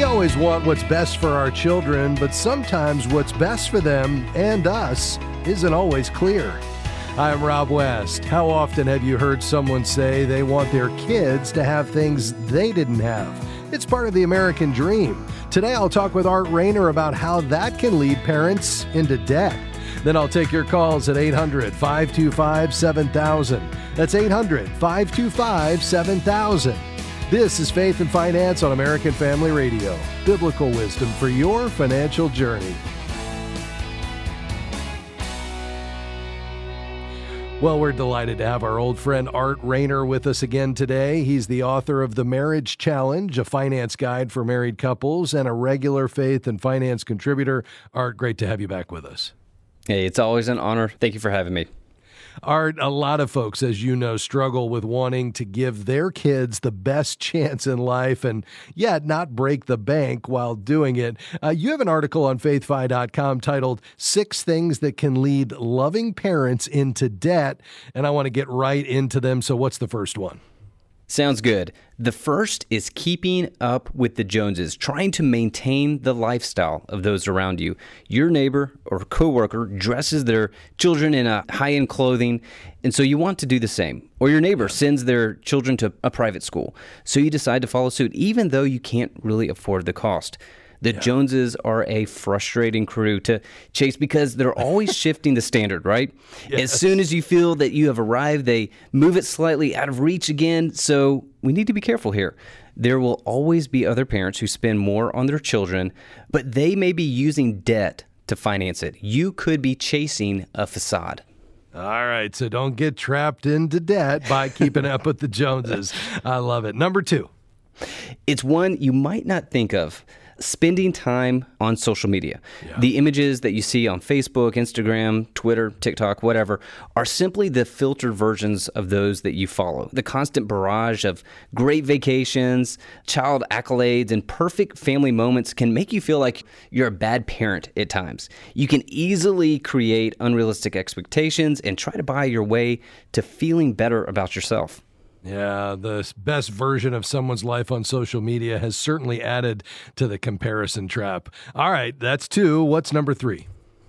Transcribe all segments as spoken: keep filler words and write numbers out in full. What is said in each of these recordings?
We always want what's best for our children, but sometimes what's best for them and us isn't always clear. I'm Rob West. How often have you heard someone say they want their kids to have things they didn't have? It's part of the American dream. Today I'll talk with Art Rayner about how that can lead parents into debt. Then I'll take your calls at eight hundred, five two five, seven thousand. That's eight hundred, five two five, seven thousand. This is Faith and Finance on American Family Radio. Biblical wisdom for your financial journey. Well, we're delighted to have our old friend Art Rayner with us again today. He's the author of The Marriage Challenge, a finance guide for married couples, and a regular Faith and Finance contributor. Art, great to have you back with us. Hey, it's always an honor. Thank you for having me. Art, a lot of folks, as you know, struggle with wanting to give their kids the best chance in life and yet not break the bank while doing it. Uh, you have an article on faith fi dot com titled Six Things That Can Lead Loving Parents into Debt, and I want to get right into them. So what's the first one? Sounds good. The first is keeping up with the Joneses, trying to maintain the lifestyle of those around you. Your neighbor or coworker dresses their children in a high-end clothing, and so you want to do the same. Or your neighbor sends their children to a private school, so you decide to follow suit, even though you can't really afford the cost. The yeah. Joneses are a frustrating crew to chase because they're always shifting the standard, right? Yes. As soon as you feel that you have arrived, they move it slightly out of reach again. So we need to be careful here. There will always be other parents who spend more on their children, but they may be using debt to finance it. You could be chasing a facade. All right, so don't get trapped into debt by keeping up with the Joneses. I love it. Number two. It's one you might not think of. Spending time on social media. Yeah. The images that you see on Facebook, Instagram, Twitter, TikTok, whatever, are simply the filtered versions of those that you follow. The constant barrage of great vacations, child accolades, and perfect family moments can make you feel like you're a bad parent at times. You can easily create unrealistic expectations and try to buy your way to feeling better about yourself. Yeah, the best version of someone's life on social media has certainly added to the comparison trap. All right, that's two. What's number three?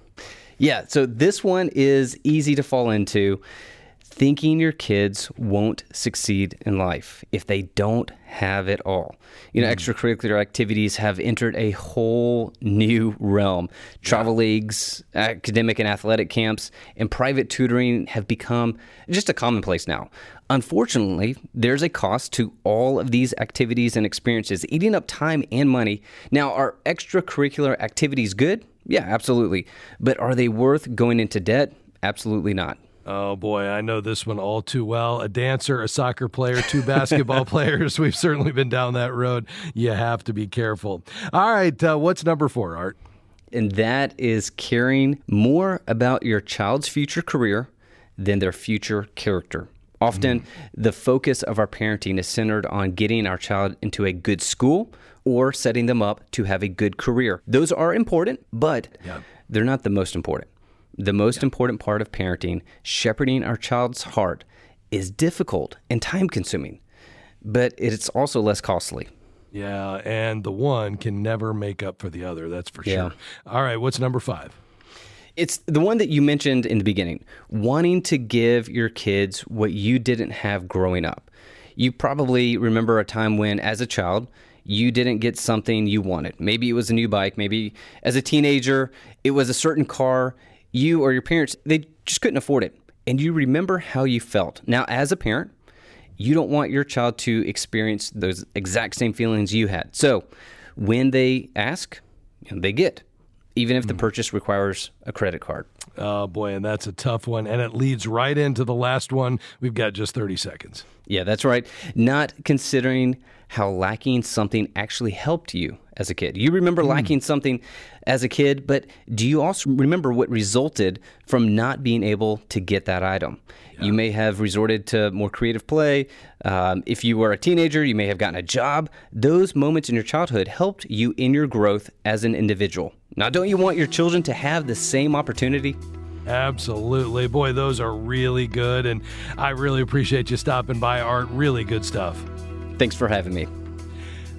Yeah, so this one is easy to fall into. Thinking your kids won't succeed in life if they don't have it all. You know, mm. extracurricular activities have entered a whole new realm. Travel yeah. leagues, academic and athletic camps, and private tutoring have become just a commonplace now. Unfortunately, there's a cost to all of these activities and experiences, eating up time and money. Now, are extracurricular activities good? Yeah, absolutely. But are they worth going into debt? Absolutely not. Oh, boy, I know this one all too well. A dancer, a soccer player, two basketball players. We've certainly been down that road. You have to be careful. All right, uh, what's number four, Art? And that is caring more about your child's future career than their future character. Often, mm. the focus of our parenting is centered on getting our child into a good school or setting them up to have a good career. Those are important, but yeah. they're not the most important. The most yeah. important part of parenting, shepherding our child's heart, is difficult and time-consuming, but it's also less costly. Yeah, and the one can never make up for the other, that's for yeah. sure. All right, what's number five? It's the one that you mentioned in the beginning, wanting to give your kids what you didn't have growing up. You probably remember a time when, as a child, you didn't get something you wanted. Maybe it was a new bike. Maybe as a teenager, it was a certain car. You or your parents, they just couldn't afford it. And you remember how you felt. Now, as a parent, you don't want your child to experience those exact same feelings you had. So when they ask, they get, even if the purchase requires a credit card. Oh, boy, and that's a tough one. And it leads right into the last one. We've got just thirty seconds. Yeah, that's right. Not considering how lacking something actually helped you as a kid. You remember mm. lacking something as a kid, but do you also remember what resulted from not being able to get that item? Yeah. You may have resorted to more creative play. Um, if you were a teenager, you may have gotten a job. Those moments in your childhood helped you in your growth as an individual. Now, don't you want your children to have the same opportunity? Absolutely. Boy, those are really good, and I really appreciate you stopping by, Art. Really good stuff. Thanks for having me.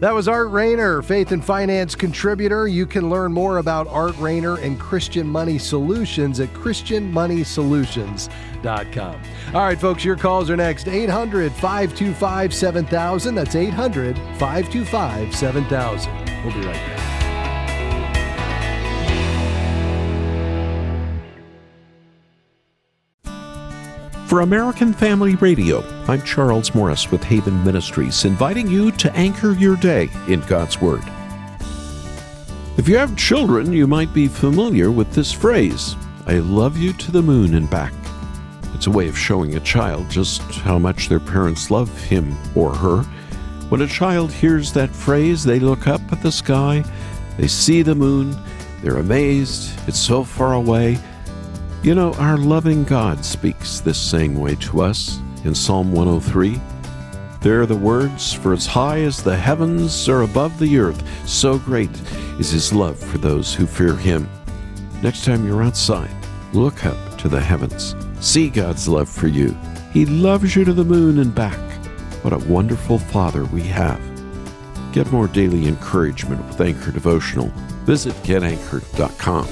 That was Art Rayner, Faith and Finance contributor. You can learn more about Art Rayner and Christian Money Solutions at christian money solutions dot com. All right, folks, your calls are next. eight hundred, five two five, seven thousand. That's eight hundred, five two five, seven thousand. We'll be right back. For American Family Radio, I'm Charles Morris with Haven Ministries, inviting you to anchor your day in God's Word. If you have children, you might be familiar with this phrase, I love you to the moon and back. It's a way of showing a child just how much their parents love him or her. When a child hears that phrase, they look up at the sky, they see the moon, they're amazed, it's so far away. You know, our loving God speaks this same way to us in Psalm one oh three. There are the words, for as high as the heavens are above the earth, so great is his love for those who fear him. Next time you're outside, look up to the heavens. See God's love for you. He loves you to the moon and back. What a wonderful Father we have. Get more daily encouragement with Anchor Devotional. Visit get anchored dot com.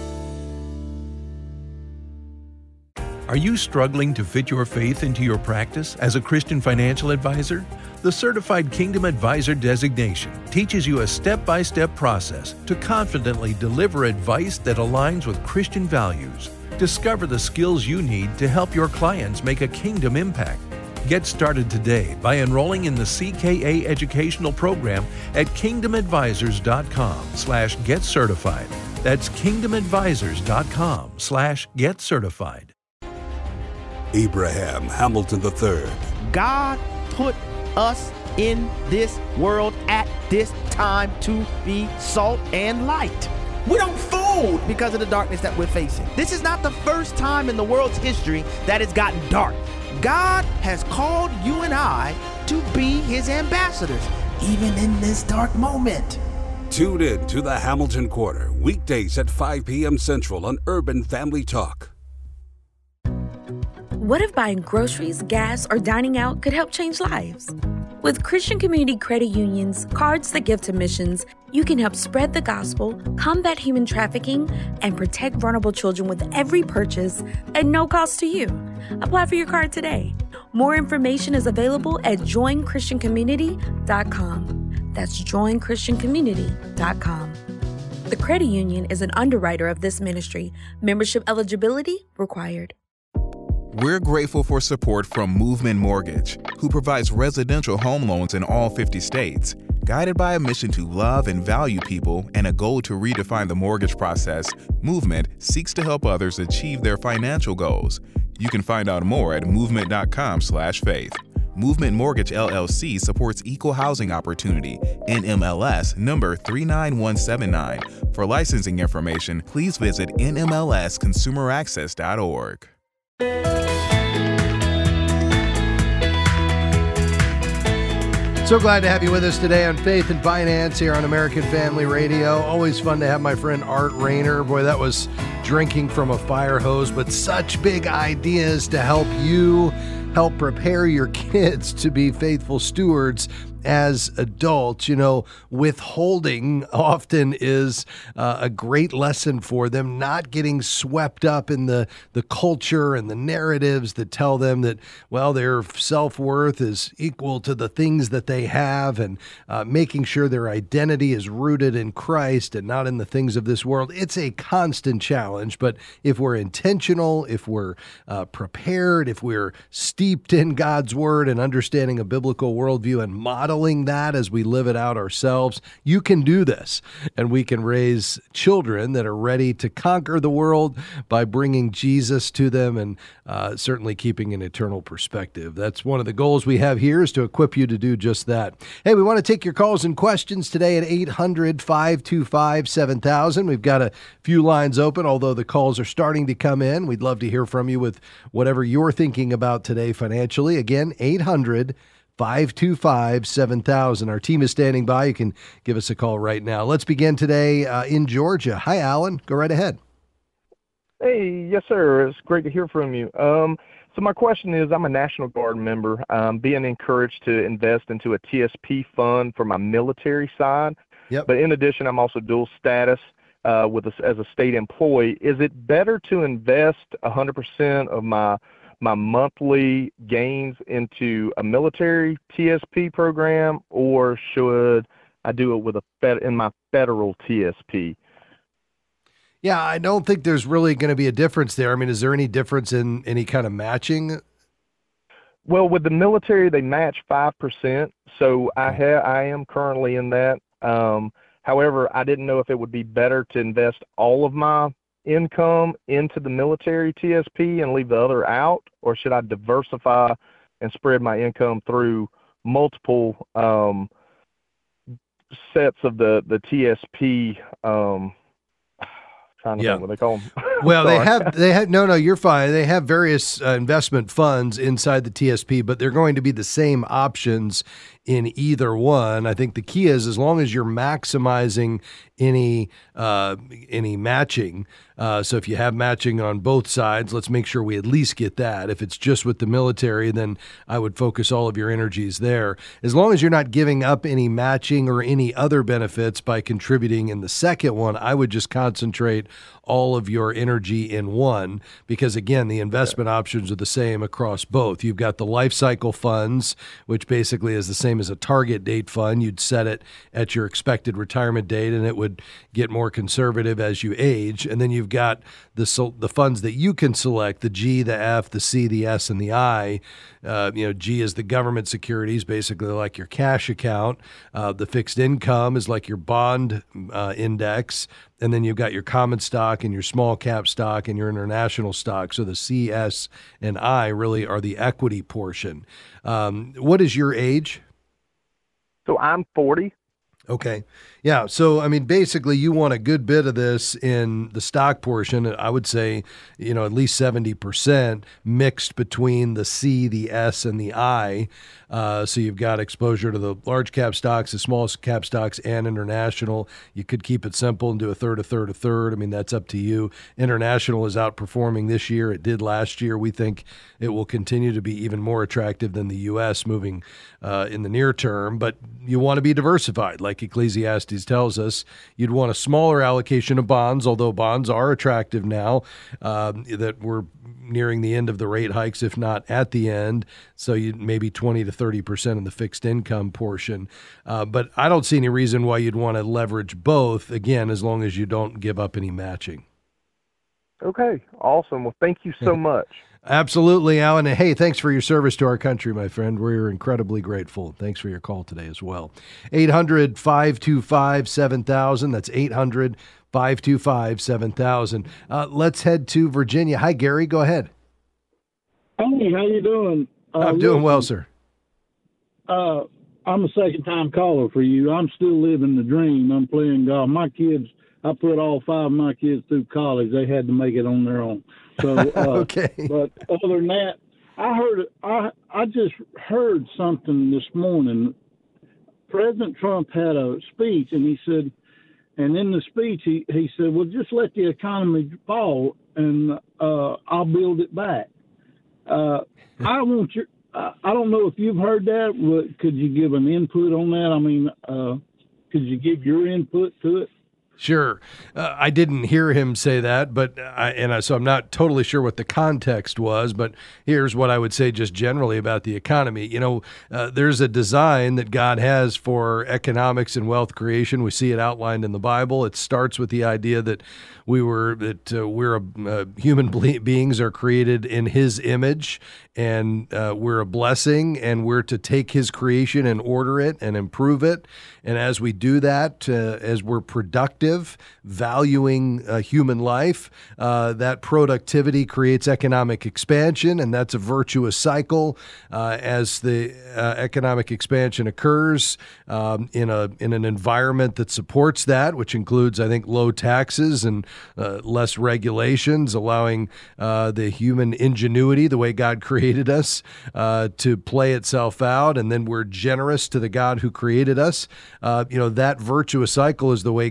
Are you struggling to fit your faith into your practice as a Christian financial advisor? The Certified Kingdom Advisor designation teaches you a step-by-step process to confidently deliver advice that aligns with Christian values. Discover the skills you need to help your clients make a kingdom impact. Get started today by enrolling in the C K A educational program at kingdom advisors dot com slash get certified. That's kingdom advisors dot com slash get certified. Abraham Hamilton the third. God put us in this world at this time to be salt and light. We don't fold because of the darkness that we're facing. This is not the first time in the world's history that it's gotten dark. God has called you and I to be his ambassadors, even in this dark moment. Tune in to the Hamilton Corner, weekdays at five p.m. Central on Urban Family Talk. What if buying groceries, gas, or dining out could help change lives? With Christian Community Credit Union's Cards That Give to Missions, you can help spread the gospel, combat human trafficking, and protect vulnerable children with every purchase at no cost to you. Apply for your card today. More information is available at join christian community dot com. That's join christian community dot com. The credit union is an underwriter of this ministry. Membership eligibility required. We're grateful for support from Movement Mortgage, who provides residential home loans in all fifty states. Guided by a mission to love and value people and a goal to redefine the mortgage process, Movement seeks to help others achieve their financial goals. You can find out more at movement dot com slash faith. Movement Mortgage L L C supports equal housing opportunity, N M L S number three nine one seven nine. For licensing information, please visit N M L S consumer access dot org. So glad to have you with us today on Faith and Finance here on American Family Radio. Always fun to have my friend Art Rayner. Boy, that was drinking from a fire hose, but such big ideas to help you help prepare your kids to be faithful stewards as adults. You know, withholding often is uh, a great lesson for them, not getting swept up in the, the culture and the narratives that tell them that, well, their self-worth is equal to the things that they have, and uh, making sure their identity is rooted in Christ and not in the things of this world. It's a constant challenge, but if we're intentional, if we're uh, prepared, if we're steeped in God's Word and understanding a biblical worldview and modeling that as we live it out ourselves, you can do this. And we can raise children that are ready to conquer the world by bringing Jesus to them and uh, certainly keeping an eternal perspective. That's one of the goals we have here, is to equip you to do just that. Hey, we want to take your calls and questions today at eight hundred, five two five, seven thousand. We've got a few lines open, although the calls are starting to come in. We'd love to hear from you with whatever you're thinking about today financially. Again, eight hundred, five two five, seven thousand. Our team is standing by. You can give us a call right now. Let's begin today uh, in Georgia. Hi, Alan. Go right ahead. Hey, yes, sir. It's great to hear from you. Um, so my question is, I'm a National Guard member. I'm being encouraged to invest into a T S P fund for my military side. Yep. But in addition, I'm also dual status uh, with a, as a state employee. Is it better to invest one hundred percent of my my monthly gains into a military T S P program, or should I do it with a fed, in my federal T S P? Yeah, I don't think there's really going to be a difference there. I mean, is there any difference in any kind of matching? Well, with the military, they match five percent, so I ha- I am currently in that. Um, however, I didn't know if it would be better to invest all of my income into the military T S P and leave the other out, or should I diversify and spread my income through multiple um, sets of the, the T S P um trying to Yeah. think what they call them. Well, they have, they have, no, no, you're fine. They have various uh, investment funds inside the T S P, but they're going to be the same options in either one. I think the key is, as long as you're maximizing any, uh, any matching. Uh, so if you have matching on both sides, let's make sure we at least get that. If it's just with the military, then I would focus all of your energies there. As long as you're not giving up any matching or any other benefits by contributing in the second one, I would just concentrate all of your energy in one, because again, the investment options are the same across both. You've got the life cycle funds, which basically is the same as a target date fund. You'd set it at your expected retirement date, and it would get more conservative as you age. And then you've got the the funds that you can select: the G, the F, the C, the S, and the I. Uh, you know, G is the government securities, basically like your cash account. Uh, the fixed income is like your bond uh, index. And then you've got your common stock and your small cap stock and your international stock. So the C, S, and I really are the equity portion. Um, what is your age? So I'm forty. Okay. Yeah. So, I mean, basically you want a good bit of this in the stock portion. I would say, you know, at least seventy percent mixed between the C, the S, and the I. Uh, so you've got exposure to the large cap stocks, the small cap stocks, and international. You could keep it simple and do a third, a third, a third. I mean, that's up to you. International is outperforming this year. It did last year. We think it will continue to be even more attractive than the U S moving uh, in the near term. But you want to be diversified, like Ecclesiastes tells us. You'd want a smaller allocation of bonds, although bonds are attractive now um, that we're nearing the end of the rate hikes, if not at the end. So you maybe twenty to thirty percent in the fixed income portion. Uh, but I don't see any reason why you'd want to leverage both, again, as long as you don't give up any matching. Okay, awesome. Well, thank you so much. Absolutely, Alan. Hey, thanks for your service to our country, my friend. We're incredibly grateful. Thanks for your call today as well. eight hundred, five two five, seven thousand. That's eight hundred, five two five, seven thousand. Uh, let's head to Virginia. Hi, Gary. Go ahead. Hey, how you doing? Uh, I'm doing well, sir. Uh, I'm a second-time caller for you. I'm still living the dream. I'm playing golf. My kids, I put all five of my kids through college. They had to make it on their own. So, uh, okay. But other than that, I heard, I, I just heard something this morning. President Trump had a speech, and he said, and in the speech, he, he said, well, just let the economy fall, and uh, I'll build it back. Uh, I want your, uh, I don't know if you've heard that. But could you give an input on that? I mean, uh, could you give your input to it? Sure. Uh, I didn't hear him say that, but I, and I, so I'm not totally sure what the context was, but here's what I would say just generally about the economy. You know, uh, there's a design that God has for economics and wealth creation. We see it outlined in the Bible. It starts with the idea that we were, that uh, we're, a, uh, human beings are created in his image, and uh, we're a blessing, and we're to take his creation and order it and improve it. And as we do that, uh, as we're productive, valuing uh, human life, uh, that productivity creates economic expansion, and that's a virtuous cycle. Uh, as the uh, economic expansion occurs um, in a in an environment that supports that, which includes, I think, low taxes and uh, less regulations, allowing uh, the human ingenuity, the way God created us, uh, to play itself out, and then we're generous to the God who created us. Uh, you know, that virtuous cycle is the way God intended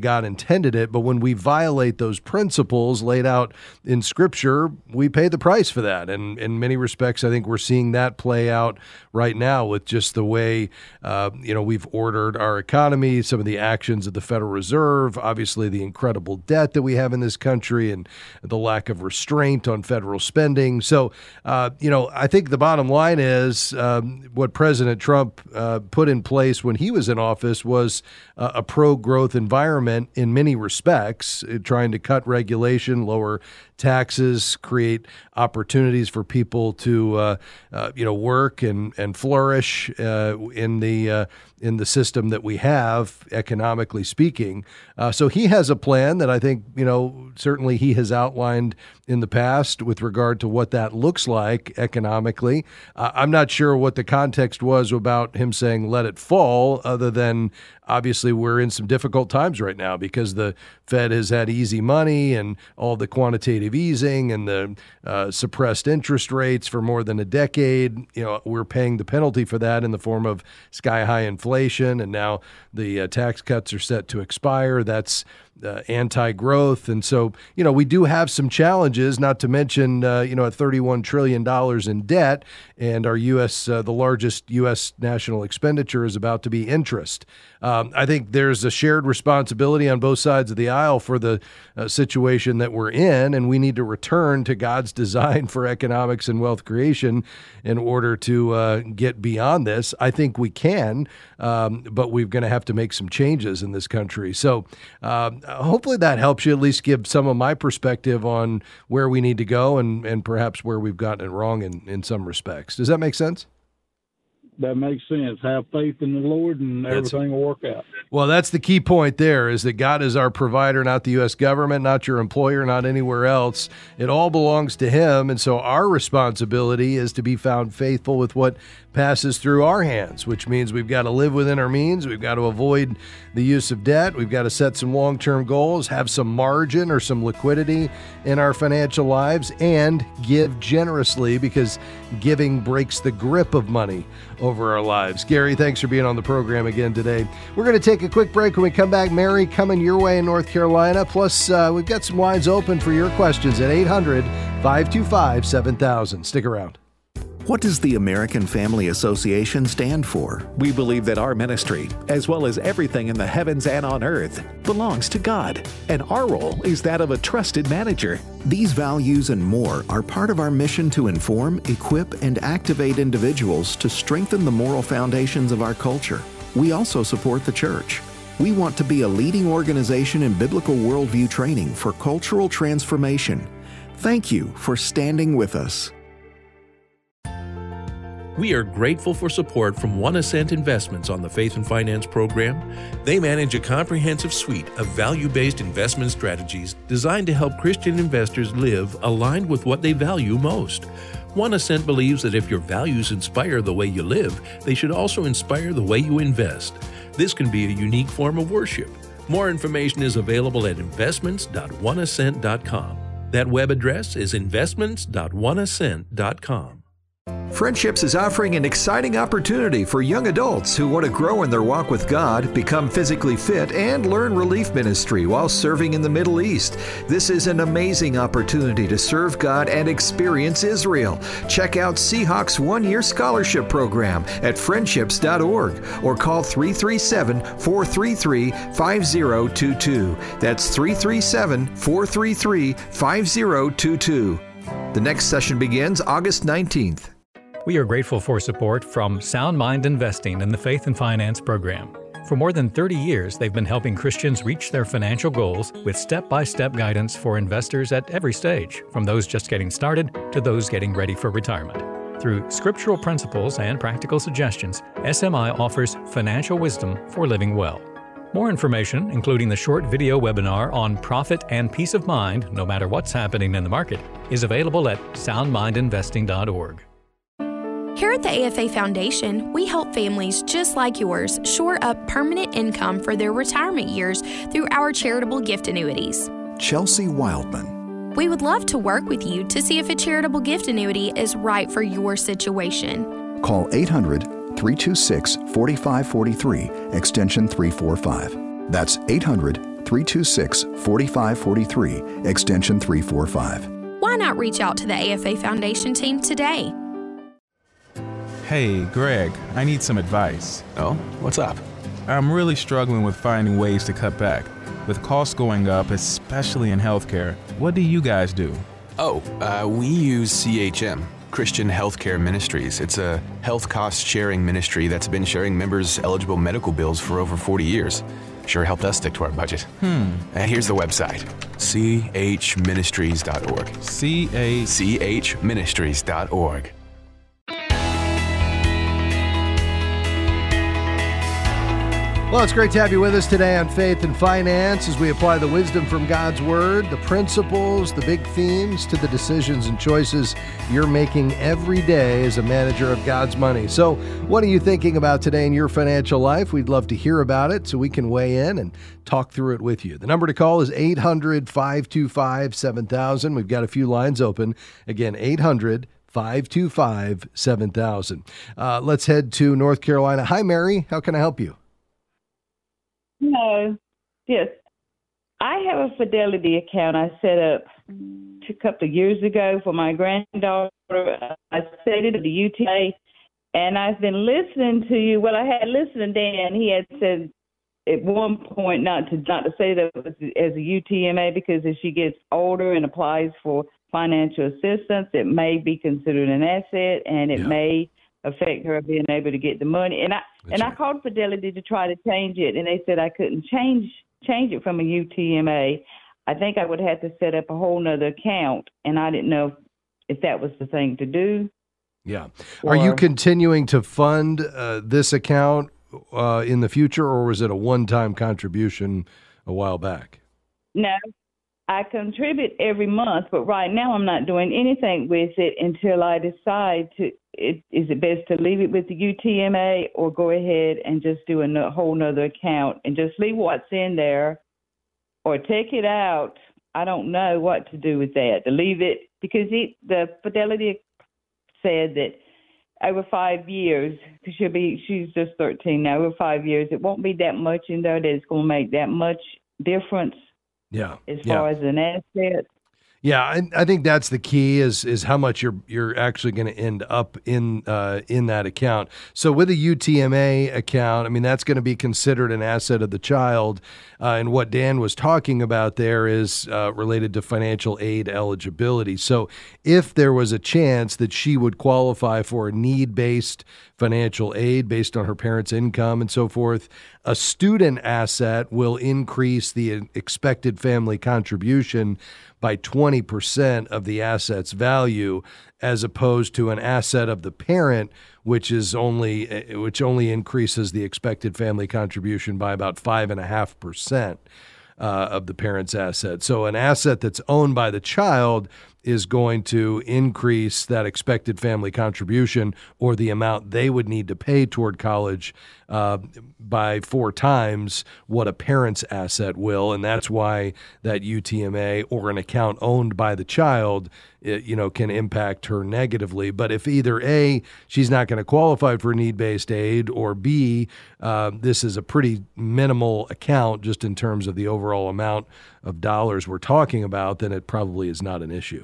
intended it, but when we violate those principles laid out in Scripture, we pay the price for that. And in many respects, I think we're seeing that play out right now with just the way, uh, you know, we've ordered our economy, some of the actions of the Federal Reserve, obviously the incredible debt that we have in this country and the lack of restraint on federal spending. So, uh, you know, I think the bottom line is um, what President Trump uh, put in place when he was in office was uh, a pro-growth environment in many respects, uh, trying to cut regulation, lower taxes, create opportunities for people to, uh, uh, you know, work and and flourish uh, in the uh, in the system that we have, economically speaking. Uh, so he has a plan that I think, you know, certainly he has outlined in the past with regard to what that looks like economically. Uh, I'm not sure what the context was about him saying let it fall, other than obviously we're in some difficult times right now because the Fed has had easy money and all the quantitative easing and the uh, suppressed interest rates for more than a decade. You know, we're paying the penalty for that in the form of sky-high inflation, and now the uh, tax cuts are set to expire. That's uh, anti-growth. And so, you know, we do have some challenges, not to mention, uh, you know, at thirty-one trillion dollars in debt, and our U S, uh, the largest U S national expenditure is about to be interest. Um, I think there's a shared responsibility on both sides of the aisle for the uh, situation that we're in, and we need to return to God's design for economics and wealth creation in order to uh, get beyond this. I think we can, um, but we're going to have to make some changes in this country. So um, hopefully that helps you at least give some of my perspective on where we need to go and, and perhaps where we've gotten it wrong in, in some respects. Does that make sense? That makes sense. Have faith in the Lord and everything that's, will work out. Well, that's the key point there, is that God is our provider, not the U S government, not your employer, not anywhere else. It all belongs to Him. And so our responsibility is to be found faithful with what passes through our hands, which means we've got to live within our means. We've got to avoid the use of debt. We've got to set some long-term goals, have some margin or some liquidity in our financial lives, and give generously, because giving breaks the grip of money over our lives. Gary, thanks for being on the program again today. We're going to take a quick break. When we come back, Mary coming your way in North Carolina. Plus, uh, we've got some lines open for your questions at eight hundred, five two five, seven thousand. Stick around. What does the American Family Association stand for? We believe that our ministry, as well as everything in the heavens and on earth, belongs to God, and our role is that of a trusted manager. These values and more are part of our mission to inform, equip, and activate individuals to strengthen the moral foundations of our culture. We also support the church. We want to be a leading organization in biblical worldview training for cultural transformation. Thank you for standing with us. We are grateful for support from One Ascent Investments on the Faith and Finance program. They manage a comprehensive suite of value-based investment strategies designed to help Christian investors live aligned with what they value most. One Ascent believes that if your values inspire the way you live, they should also inspire the way you invest. This can be a unique form of worship. More information is available at investments dot one ascent dot com. That web address is investments dot one ascent dot com. Friendships is offering an exciting opportunity for young adults who want to grow in their walk with God, become physically fit, and learn relief ministry while serving in the Middle East. This is an amazing opportunity to serve God and experience Israel. Check out Seahawks one-year scholarship program at friendships dot org or call three three seven, four three three, five zero two two. That's three three seven, four three three, five zero two two. The next session begins August nineteenth. We are grateful for support from Sound Mind Investing in the Faith and Finance program. For more than thirty years, they've been helping Christians reach their financial goals with step-by-step guidance for investors at every stage, from those just getting started to those getting ready for retirement. Through scriptural principles and practical suggestions, S M I offers financial wisdom for living well. More information, including the short video webinar on profit and peace of mind, no matter what's happening in the market, is available at sound mind investing dot org. Here at the A F A Foundation, we help families just like yours shore up permanent income for their retirement years through our charitable gift annuities. Chelsea Wildman. We would love to work with you to see if a charitable gift annuity is right for your situation. Call eight hundred, three two six, four five four three, extension three four five. That's eight hundred, three two six, four five four three, extension three forty-five. Why not reach out to the A F A Foundation team today? Hey, Greg, I need some advice. Oh, what's up? I'm really struggling with finding ways to cut back. With costs going up, especially in healthcare, what do you guys do? Oh, uh, we use C H M, Christian Healthcare Ministries. It's a health cost sharing ministry that's been sharing members' eligible medical bills for over forty years. Sure helped us stick to our budget. Hmm. And here's the website, c h ministries dot org. C A c h ministries dot org. Well, it's great to have you with us today on Faith and Finance as we apply the wisdom from God's Word, the principles, the big themes to the decisions and choices you're making every day as a manager of God's money. So what are you thinking about today in your financial life? We'd love to hear about it so we can weigh in and talk through it with you. The number to call is eight hundred, five two five, seven thousand. We've got a few lines open. Again, eight hundred, five two five, seven thousand. Uh, let's head to North Carolina. Hi, Mary. How can I help you? No, yes. I have a Fidelity account I set up a couple of years ago for my granddaughter. I set it at the U T M A, and I've been listening to you. Well, I had listened to Dan. He had said at one point not to not to set it up as a U T M A because as she gets older and applies for financial assistance, it may be considered an asset, and it yeah. may affect her being able to get the money. And I That's and right. I called Fidelity to try to change it, and they said I couldn't change change it from a U T M A. I think I would have to set up a whole nother account, and I didn't know if, if that was the thing to do. Yeah. Or, Are you continuing to fund uh, this account uh, in the future, or was it a one-time contribution a while back? No. I contribute every month, but right now I'm not doing anything with it until I decide to, it, is it best to leave it with the U T M A or go ahead and just do a no, whole nother account and just leave what's in there or take it out. I don't know what to do with that, to leave it, because it, the Fidelity said that over five years, because she'll be, she's just thirteen now, over five years, it won't be that much in there that it's going to make that much difference. Yeah. As yeah. far as an asset. Yeah, and I think that's the key is is how much you're you're actually going to end up in uh, in that account. So with a U T M A account, I mean that's going to be considered an asset of the child. Uh, and what Dan was talking about there is uh, related to financial aid eligibility. So if there was a chance that she would qualify for a need-based financial aid based on her parents' income and so forth, a student asset will increase the expected family contribution by twenty percent of the asset's value, as opposed to an asset of the parent, which is only which only increases the expected family contribution by about five and a half percent uh, of the parent's asset. So an asset that's owned by the child is going to increase that expected family contribution or the amount they would need to pay toward college uh, by four times what a parent's asset will. And that's why that U T M A or an account owned by the child, it, you know, can impact her negatively. But if either A, she's not going to qualify for need-based aid, or B, uh, this is a pretty minimal account just in terms of the overall amount of dollars we're talking about, then it probably is not an issue.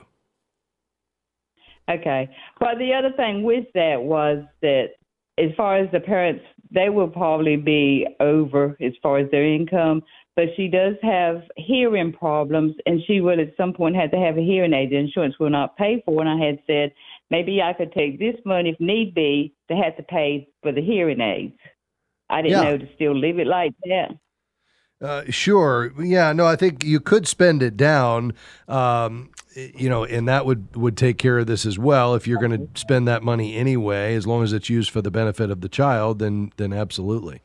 Okay. Well, the other thing with that was that as far as the parents, they will probably be over as far as their income, but she does have hearing problems, and she will at some point have to have a hearing aid. The insurance will not pay for it. And I had said maybe I could take this money, if need be, to have to pay for the hearing aids. I didn't yeah. know to still leave it like that. Uh, sure. Yeah, no, I think you could spend it down, um, you know, and that would, would take care of this as well. If you're going to spend that money anyway, as long as it's used for the benefit of the child, then then absolutely.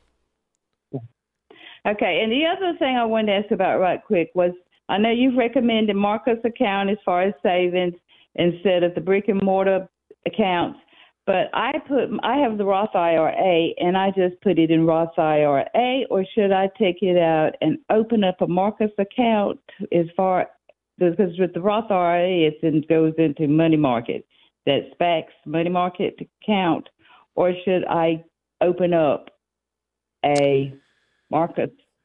Okay, and the other thing I wanted to ask about right quick was, I know you've recommended Marcus account as far as savings instead of the brick and mortar accounts. But I put, I have the Roth I R A, and I just put it in Roth I R A, or should I take it out and open up a Marcus account as far, because with the Roth I R A, it's in, goes into money market, that SPAC's money market account, or should I open up a Marcus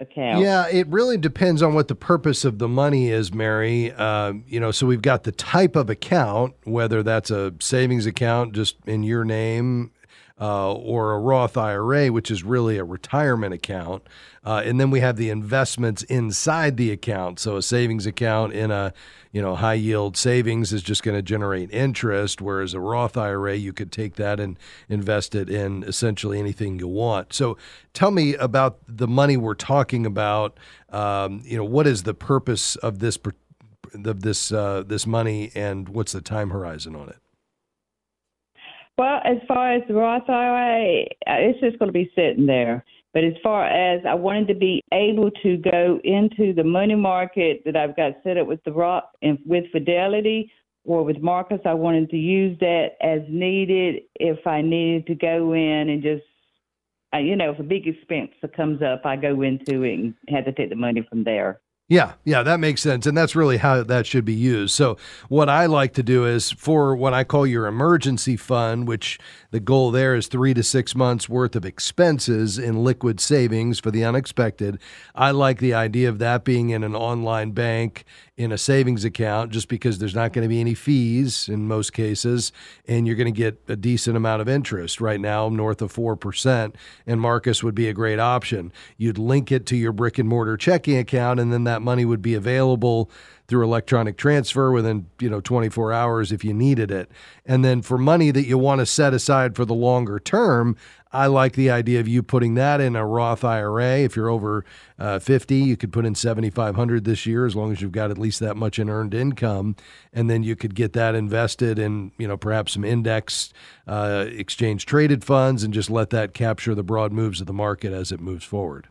account? Yeah, it really depends on what the purpose of the money is, Mary. Uh, you know, so we've got the type of account, whether that's a savings account just in your name, Uh, or a Roth I R A, which is really a retirement account. Uh, and then we have the investments inside the account. So a savings account in a, you know, high yield savings is just going to generate interest, whereas a Roth I R A, you could take that and invest it in essentially anything you want. So tell me about the money we're talking about. Um, you know, what is the purpose of this of this uh, this money, and what's the time horizon on it? Well, as far as the Roth I R A, it's just going to be sitting there. But as far as I wanted to be able to go into the money market that I've got set up with the Roth and with Fidelity or with Marcus, I wanted to use that as needed if I needed to go in and just, you know, if a big expense comes up, I go into it and have to take the money from there. Yeah, yeah, that makes sense. And that's really how that should be used. So what I like to do is for what I call your emergency fund, which the goal there is three to six months worth of expenses in liquid savings for the unexpected. I like the idea of that being in an online bank, in a savings account, just because there's not going to be any fees in most cases, and you're going to get a decent amount of interest right now, north of four percent, and Marcus would be a great option. You'd link it to your brick and mortar checking account, and then that money would be available through electronic transfer within, you know, twenty-four hours if you needed it. And then for money that you want to set aside for the longer term, I like the idea of you putting that in a Roth I R A. If you're over uh, fifty, you could put in seventy-five hundred dollars this year, as long as you've got at least that much in earned income. And then you could get that invested in, you know, perhaps some indexed uh, exchange traded funds, and just let that capture the broad moves of the market as it moves forward.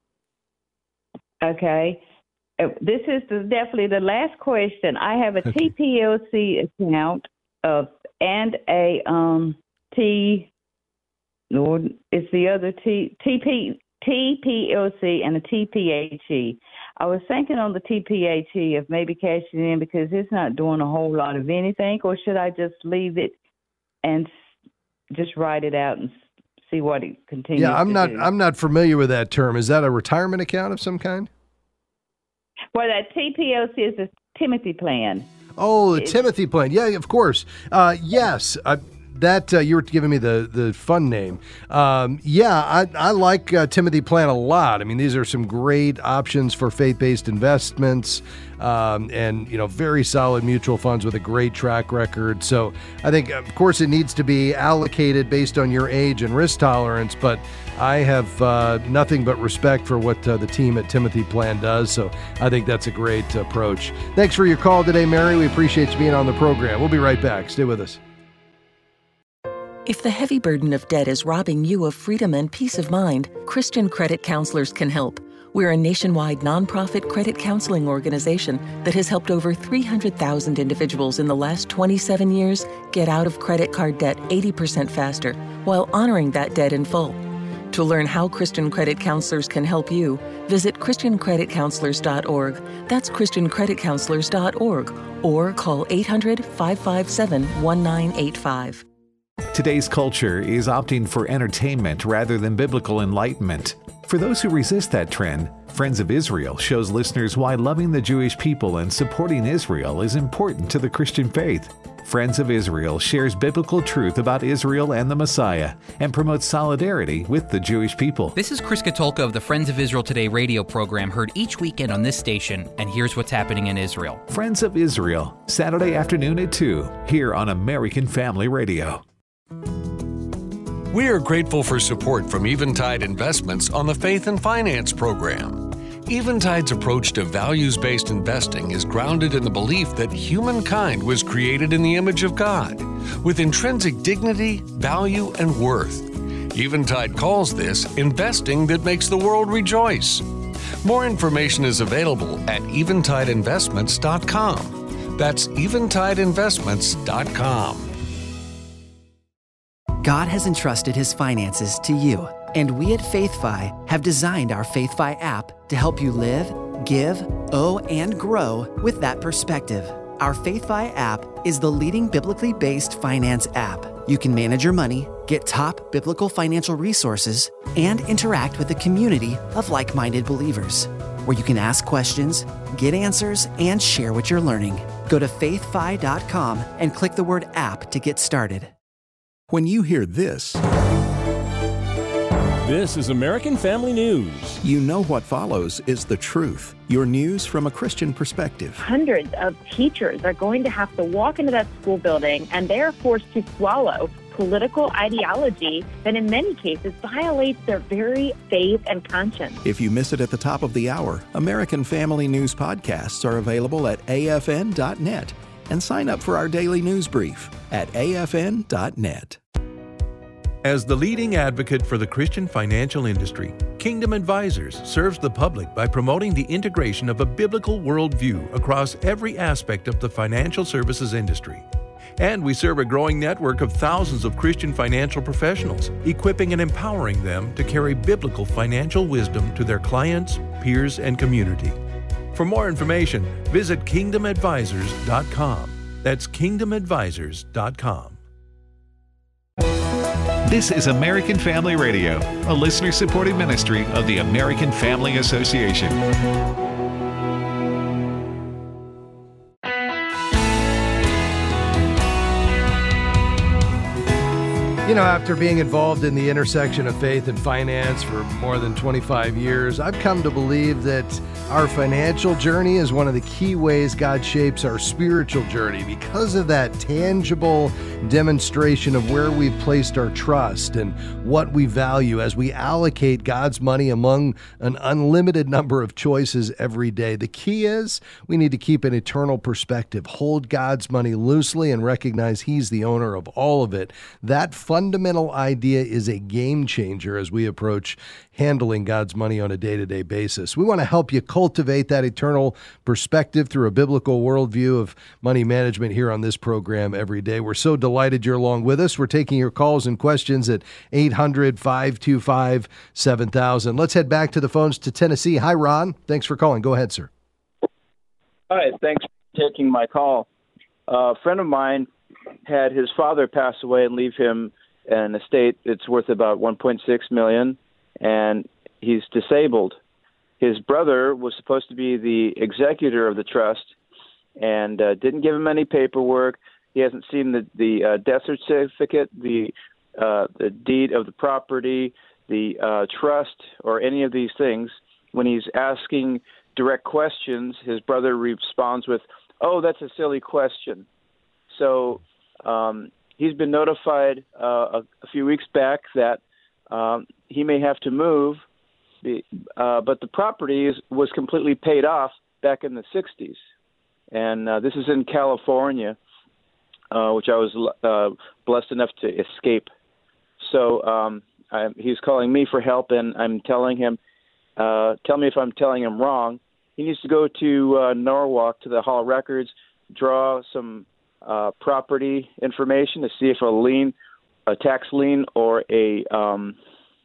Okay. Uh, This is the, definitely the last question. I have a Okay. T P L C account of and a um T. Lord, it's the other T T P T P L C and a T P H E. I was thinking on the T P H E of maybe cashing in because it's not doing a whole lot of anything, or should I just leave it and s- just write it out and s- see what it continues Yeah, I'm to not do? I'm not familiar with that term. Is that a retirement account of some kind? Well, that T P L C is a Timothy plan. Oh, the It's- Timothy plan. Yeah, of course. Uh, yes, uh, that uh, you were giving me the the fun name. Um, yeah, I I like uh, Timothy plan a lot. I mean, these are some great options for faith-based investments, um, and you know, very solid mutual funds with a great track record. So I think, of course, it needs to be allocated based on your age and risk tolerance. But I have uh, nothing but respect for what uh, the team at Timothy Plan does. So I think that's a great approach. Thanks for your call today, Mary. We appreciate you being on the program. We'll be right back. Stay with us. If the heavy burden of debt is robbing you of freedom and peace of mind, Christian Credit Counselors can help. We're a nationwide nonprofit credit counseling organization that has helped over three hundred thousand individuals in the last twenty-seven years get out of credit card debt eighty percent faster while honoring that debt in full. To learn how Christian Credit Counselors can help you, visit christian credit counselors dot org. That's christian credit counselors dot org, or call eight hundred, five five seven, one nine eight five. Today's culture is opting for entertainment rather than biblical enlightenment. For those who resist that trend, Friends of Israel shows listeners why loving the Jewish people and supporting Israel is important to the Christian faith. Friends of Israel shares biblical truth about Israel and the Messiah and promotes solidarity with the Jewish people. This is Chris Katolka of the Friends of Israel Today radio program, heard each weekend on this station, and here's what's happening in Israel. Friends of Israel, Saturday afternoon at two, here on American Family Radio. We are grateful for support from Eventide Investments on the Faith and Finance program. Eventide's approach to values-based investing is grounded in the belief that humankind was created in the image of God, with intrinsic dignity, value, and worth. Eventide calls this investing that makes the world rejoice. More information is available at eventide investments dot com. That's eventide investments dot com. God has entrusted His finances to you, and we at FaithFi have designed our FaithFi app to help you live, give, owe, and grow with that perspective. Our FaithFi app is the leading biblically based finance app. You can manage your money, get top biblical financial resources, and interact with a community of like-minded believers, where you can ask questions, get answers, and share what you're learning. Go to faith fi dot com and click the word app to get started. When you hear this, this is American Family News. You know what follows is the truth. Your news from a Christian perspective. Hundreds of teachers are going to have to walk into that school building, and they are forced to swallow political ideology that in many cases violates their very faith and conscience. If you miss it at the top of the hour, American Family News podcasts are available at A F N dot net. And sign up for our daily news brief at A F N dot net. As the leading advocate for the Christian financial industry, Kingdom Advisors serves the public by promoting the integration of a biblical worldview across every aspect of the financial services industry. And we serve a growing network of thousands of Christian financial professionals, equipping and empowering them to carry biblical financial wisdom to their clients, peers, and community. For more information, visit kingdom advisors dot com. That's kingdom advisors dot com. This is American Family Radio, a listener-supported ministry of the American Family Association. You know, after being involved in the intersection of faith and finance for more than twenty-five years, I've come to believe that our financial journey is one of the key ways God shapes our spiritual journey because of that tangible demonstration of where we've placed our trust and what we value as we allocate God's money among an unlimited number of choices every day. The key is we need to keep an eternal perspective, hold God's money loosely, and recognize He's the owner of all of it. That fundamental idea is a game changer as we approach handling God's money on a day-to-day basis. We want to help you cultivate that eternal perspective through a biblical worldview of money management here on this program every day. We're so delighted you're along with us. We're taking your calls and questions at eight hundred, five two five, seven thousand. Let's head back to the phones to Tennessee. Hi, Ron. Thanks for calling. Go ahead, sir. Hi, thanks for taking my call. Uh, a friend of mine had his father pass away and leave him an estate that's worth about one point six million dollars, and he's disabled. His brother was supposed to be the executor of the trust and uh, didn't give him any paperwork. He hasn't seen the, the uh, death certificate, the uh, the deed of the property, the uh, trust, or any of these things. When he's asking direct questions, his brother responds with, "Oh, that's a silly question." So um, he's been notified uh, a, a few weeks back that um, he may have to move, uh, but the property is, was completely paid off back in the sixties. And uh, this is in California, uh, which I was uh, blessed enough to escape. So um, I, he's calling me for help, and I'm telling him, uh, tell me if I'm telling him wrong. He needs to go to uh, Norwalk, to the Hall of Records, draw some uh, property information to see if a lien, a tax lien, or a um,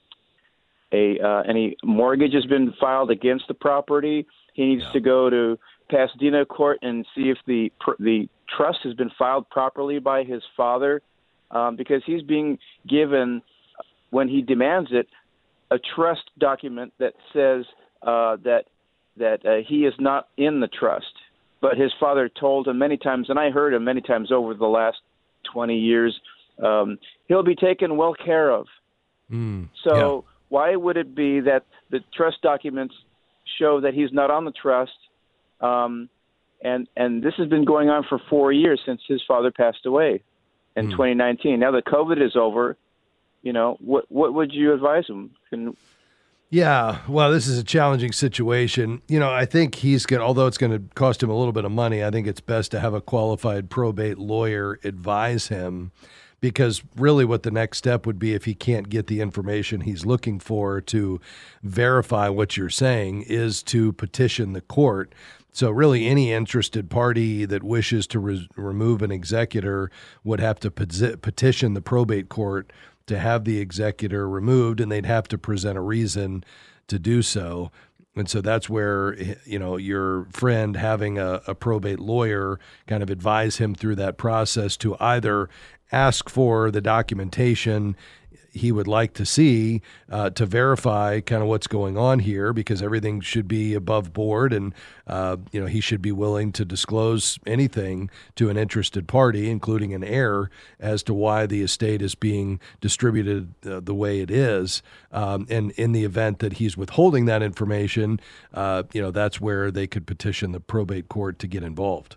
a uh, any mortgage has been filed against the property. He needs yeah. to go to Pasadena Court and see if the the trust has been filed properly by his father, um, because he's being given, when he demands it, a trust document that says uh, that that uh, he is not in the trust. But his father told him many times, and I heard him many times over the last twenty years, um, he'll be taken well care of. Mm, so yeah. why would it be that the trust documents show that he's not on the trust? Um, and and this has been going on for four years since his father passed away in mm. twenty nineteen. Now that COVID is over, you know, what what would you advise him? Can, Yeah, well, this is a challenging situation. You know, I think he's going to, although it's going to cost him a little bit of money, I think it's best to have a qualified probate lawyer advise him, because really what the next step would be, if he can't get the information he's looking for to verify what you're saying, is to petition the court. So really any interested party that wishes to re- remove an executor would have to peti- petition the probate court to have the executor removed, and they'd have to present a reason to do so. And so that's where, you know, your friend having a, a probate lawyer kind of advise him through that process to either ask for the documentation he would like to see uh, to verify kind of what's going on here, because everything should be above board, and uh, you know, he should be willing to disclose anything to an interested party, including an heir, as to why the estate is being distributed uh, the way it is. Um, and in the event that he's withholding that information, uh, you know, that's where they could petition the probate court to get involved.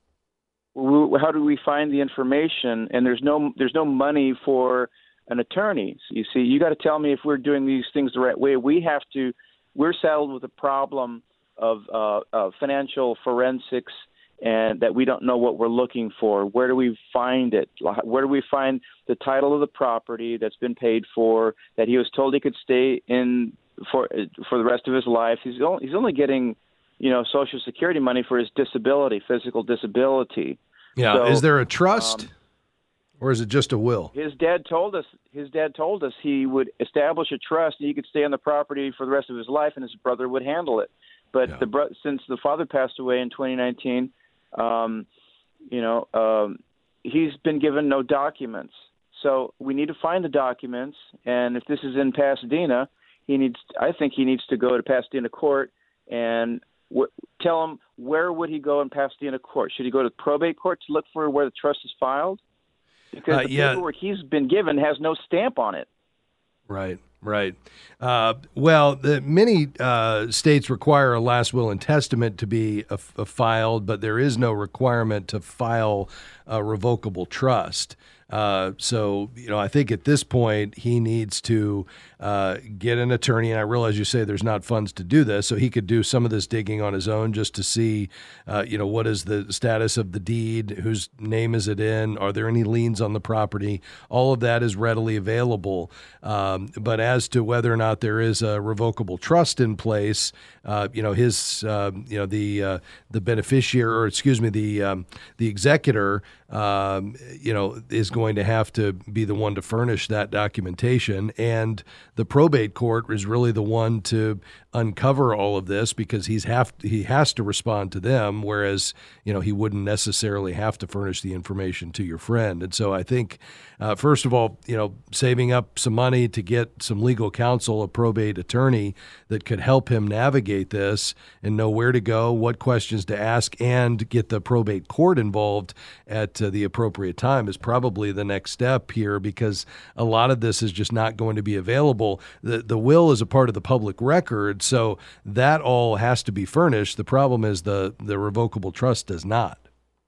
How do we find the information? And there's no there's no money for an attorney. You see, you got to tell me if we're doing these things the right way. We have to. We're saddled with a problem of, uh, of financial forensics, and that we don't know what we're looking for. Where do we find it? Where do we find the title of the property that's been paid for, that he was told he could stay in for for the rest of his life? He's only, he's only getting, you know, Social Security money for his disability, physical disability. Yeah. So, is there a trust? Um, Or is it just a will? His dad told us. His dad told us he would establish a trust, and he could stay on the property for the rest of his life, and his brother would handle it. But yeah. the bro- since the father passed away in twenty nineteen, um, you know, um, he's been given no documents. So we need to find the documents. And if this is in Pasadena, he needs. I think he needs to go to Pasadena court and w- tell him where would he go in Pasadena court. Should he go to the probate court to look for where the trust is filed? Because uh, the yeah. paperwork he's been given has no stamp on it. Right, right. Uh, well, the, many uh, states require a last will and testament to be a, a filed, but there is no requirement to file a revocable trust. Uh, so, you know, I think at this point he needs to uh, get an attorney. And I realize you say there's not funds to do this, so he could do some of this digging on his own just to see, uh, you know, what is the status of the deed? Whose name is it in? Are there any liens on the property? All of that is readily available. Um, but as to whether or not there is a revocable trust in place, uh, you know, his, uh, you know, the uh, the beneficiary, or excuse me, the um, the executor, um, you know, is going to have to be the one to furnish that documentation, and the probate court is really the one to uncover all of this, because he's have he has to respond to them, whereas, you know, he wouldn't necessarily have to furnish the information to your friend. And so I think, uh, first of all, you know, saving up some money to get some legal counsel, a probate attorney that could help him navigate this and know where to go, what questions to ask, and get the probate court involved at uh, the appropriate time is probably the next step here, because a lot of this is just not going to be available. The the will is a part of the public record, so that all has to be furnished. The problem is the, the revocable trust does not.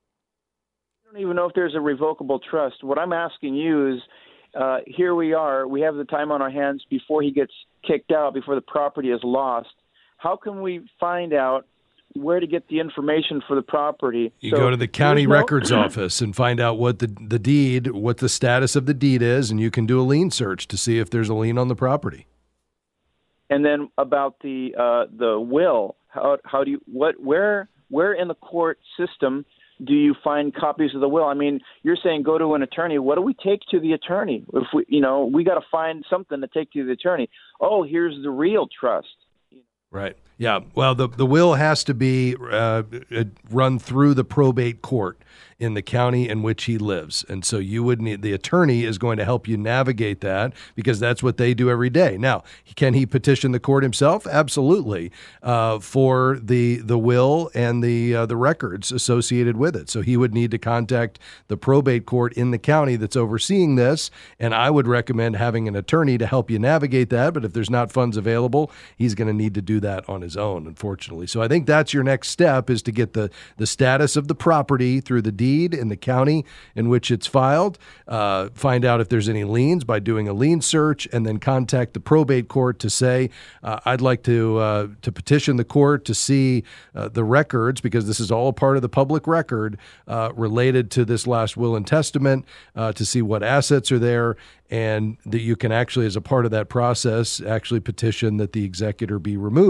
I don't even know if there's a revocable trust. What I'm asking you is, uh, here we are, we have the time on our hands before he gets kicked out, before the property is lost. How can we find out where to get the information for the property? You so go to the county no- records office and find out what the, the deed, what the status of the deed is, and you can do a lien search to see if there's a lien on the property. And then about the uh, the will, how how do you what where where in the court system do you find copies of the will? I mean, you're saying go to an attorney. What do we take to the attorney? If we, you know, we got to find something to take to the attorney. Oh, here's the real trust. Right. Yeah. Well, the the will has to be uh, run through the probate court in the county in which he lives. And so you would need, the attorney is going to help you navigate that, because that's what they do every day. Now, can he petition the court himself? Absolutely. Uh, for the the will and the uh, the records associated with it. So he would need to contact the probate court in the county that's overseeing this. And I would recommend having an attorney to help you navigate that. But if there's not funds available, he's going to need to do that on his own, unfortunately. So I think that's your next step, is to get the, the status of the property through the deed in the county in which it's filed, uh, find out if there's any liens by doing a lien search, and then contact the probate court to say, uh, I'd like to uh, to petition the court to see uh, the records, because this is all a part of the public record uh, related to this last will and testament, uh, to see what assets are there, and that you can actually, as a part of that process, actually petition that the executor be removed if it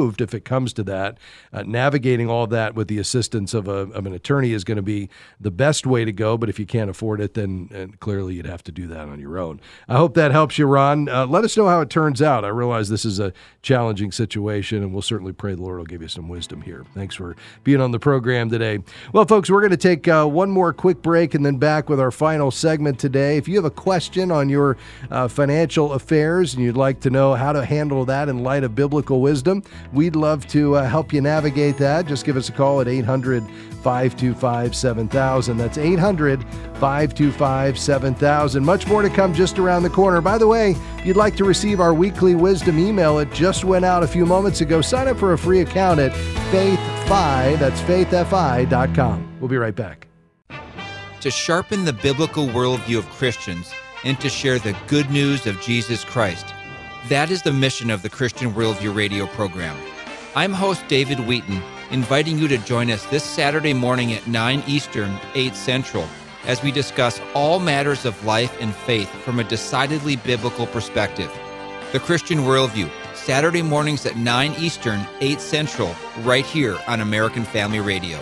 comes to that. Uh, navigating all that with the assistance of, a, of an attorney is going to be the best way to go, but if you can't afford it, then and clearly you'd have to do that on your own. I hope that helps you, Ron. Uh, let us know how it turns out. I realize this is a challenging situation, and we'll certainly pray the Lord will give you some wisdom here. Thanks for being on the program today. Well, folks, we're going to take uh, one more quick break and then back with our final segment today. If you have a question on your uh, financial affairs and you'd like to know how to handle that in light of biblical wisdom, we'd love to uh, help you navigate that. Just give us a call at eight hundred, five two five, seven thousand. That's eight hundred, five two five, seven thousand. Much more to come just around the corner. By the way, if you'd like to receive our weekly wisdom email, it just went out a few moments ago. Sign up for a free account at faithfi, that's faith f i dot com. We'll be right back. To sharpen the biblical worldview of Christians and to share the good news of Jesus Christ. That is the mission of the Christian Worldview radio program. I'm host David Wheaton, inviting you to join us this Saturday morning at nine Eastern, eight Central, as we discuss all matters of life and faith from a decidedly biblical perspective. The Christian Worldview, Saturday mornings at nine Eastern, eight Central, right here on American Family Radio.